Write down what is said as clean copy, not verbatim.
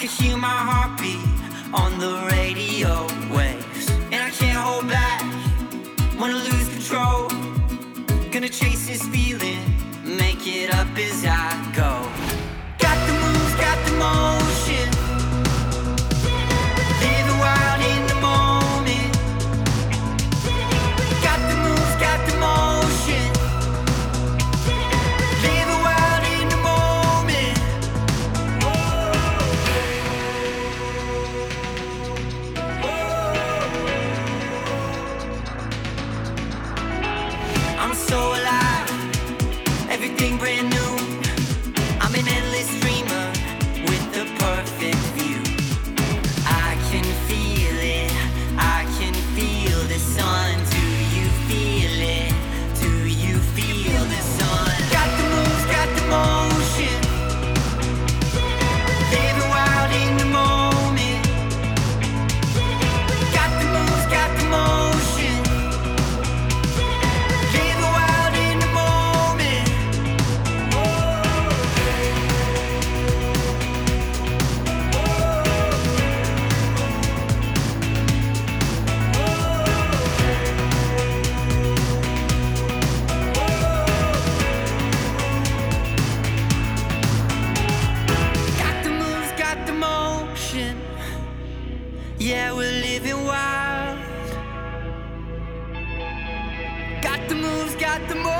hear my heartbeat on the radio waves, and I can't hold back, wanna lose control. Gonna chase this feeling, make it up as I go. Got the moves, got the motion, living wild in the moment. Got the moves, got the motion, living wild in the moment. I'm so alive, everything brand new. I'm an endless dreamer with the perfect view. I can feel it, I can feel the sun. Do you feel it? Do you feel the sun? Got the moves, got the motion, living wild in the moment. Got the moves, got the motion, living wild in the moment. Got the moves, got the motion. Yeah, we're living wild. Got the moves, got the motion.